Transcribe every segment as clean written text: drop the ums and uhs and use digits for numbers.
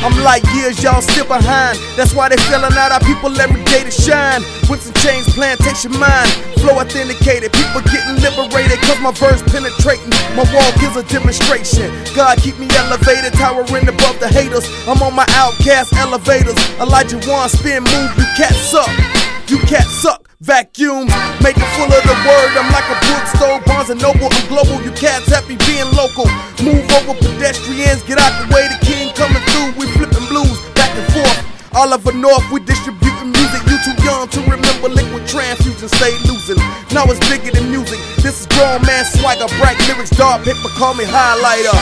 I'm like years, y'all still behind. That's why they feeling out our people every day to shine. Whips and chains, plantation mind. Flow authenticated, people getting liberated, cause my verse penetrating. My walk is a demonstration. God keep me elevated, towering above the haters. I'm on my outcast elevators. Elijah One, spin move, you cats suck. You cats suck. Vacuums, make it full of the word. I'm like a bookstore, Barnes & Noble. I'm global, you cats happy being local. Move over pedestrians, get out the way. The king coming through, we flipping blues back and forth. All over North, we distributing music. You too young to remember liquid transfusion, stay losing. Now it's bigger than music. This is grown man swagger, bright lyrics, dark paper, call me highlighter.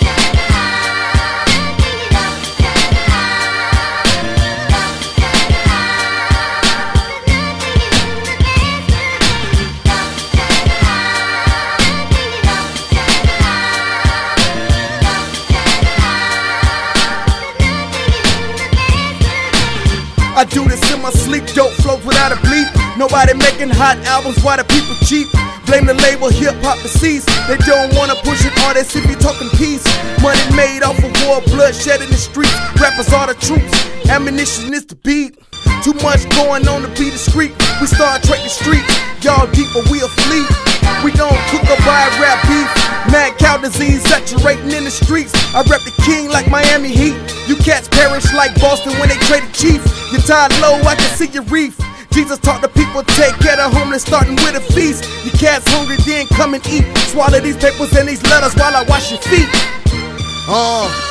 I do this in my sleep, dope flows without a bleep. Nobody making hot albums, why the people cheap? Blame the label, hip-hop deceased. They don't wanna push it, all they see me talking peace. Money made off of war, bloodshed in the streets. Rappers are the troops, ammunition is the beat. Too much going on to be discreet. We start trading streets, y'all deep but we fleet. We don't cook or buy rap beef. Mad cow disease saturating in the streets. I rep the king like Miami Heat. You cats perish like Boston when they traded Chief. You're tied low, I can see your reef. Jesus taught the people take care of homeless, starting with a feast. You cats hungry, then come and eat. Swallow these papers and these letters while I wash your feet.